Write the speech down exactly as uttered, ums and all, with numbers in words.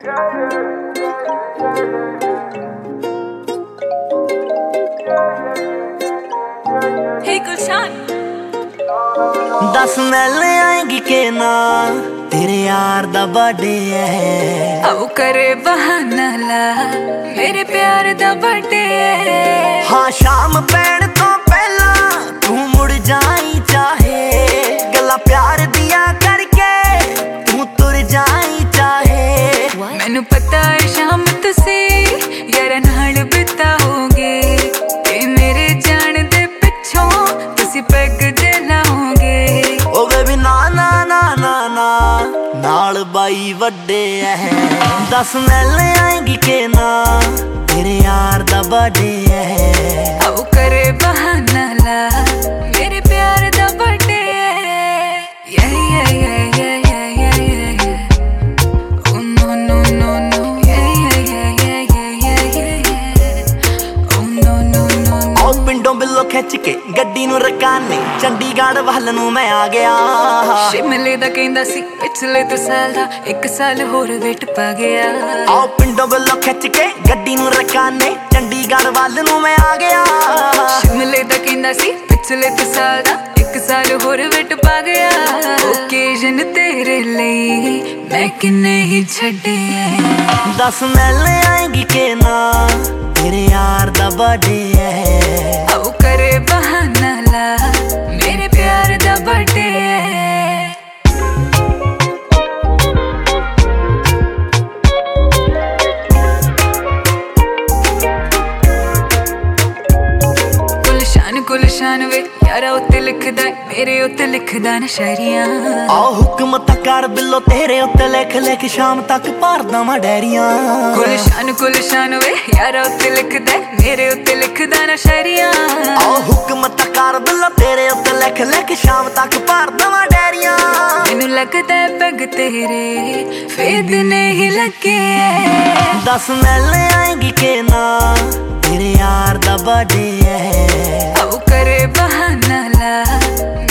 Hey Gulshan, दस मिल आएंगी के ना तेरे यार दा बर्थडे है। आओ करे बहाना ला मेरे प्यार दा बर्थडे है। हाँ शाम पैण तो पहला तू मुड़ जाई चाहे, गल्ला प्यार दिया करके तू तुर जाई चाहे। मैनू पता है शाम तुसी यार नाल बिताओगे, ते मेरे जान दे पिछों तुसी पैग जे लाओगे। ओ बेबी ना ना ना ना ना नाल बाई वड्डे है। दस मिल आएंगी के ना तेरे यार दा बर्थडे है। आओ करे बहाना ला मेरे प्यार दा बर्थडे है। Yeah yeah yeah yeah yeah yeah yeah yeah। Oh no no no no yeah yeah yeah yeah yeah yeah yeah। Oh no no no no। आओ पिंडों बिल्लो खिच के गड्डी नू रकाने चंडीगढ़ वल नू मैं आ गया। शिमले दा कहंदा सी पिछले तो साल दा एक साल होर वेट पा गया। आओ पिंडों बिल्लो खिच के गड्डी नू रकाने चंडीगढ़ वल नू मैं आ गया। शिमले दा कहंदा सी पिछले तो साल दा एक साल होर वेट पा गया। ओकेजन तेरे लिए मैं किन्ने ही छड्डे। दस मिल आएंगी के ना तेरे यार दा बर्थडे है। आओ करे बहाना ला मेरे प्यार दा बर्थडे है। गुलशान गुलशान वे यारा उत्ते लिखदा मेरे उत्ते लिखदा ना शायरियां। आओ हुक्म तक कर बिल्लो तेरे उत्ते लिख लिख शाम तक भर दवां डायरियां। गुलशान गुलशान वे यारा उत्ते लिखदा मेरे उत्ते लिखदा ना शायरियां। आओ हुक्म तक कर बिल्लो तेरे उत्ते लिख लिख शाम तक भर दवां डायरियां। मैनू लगदा है पैग तेरे फिर दिन ही लगे। दस मिल आएंगी के ना तेरे यार दा बर्थडे है। आओ करे बहाना ला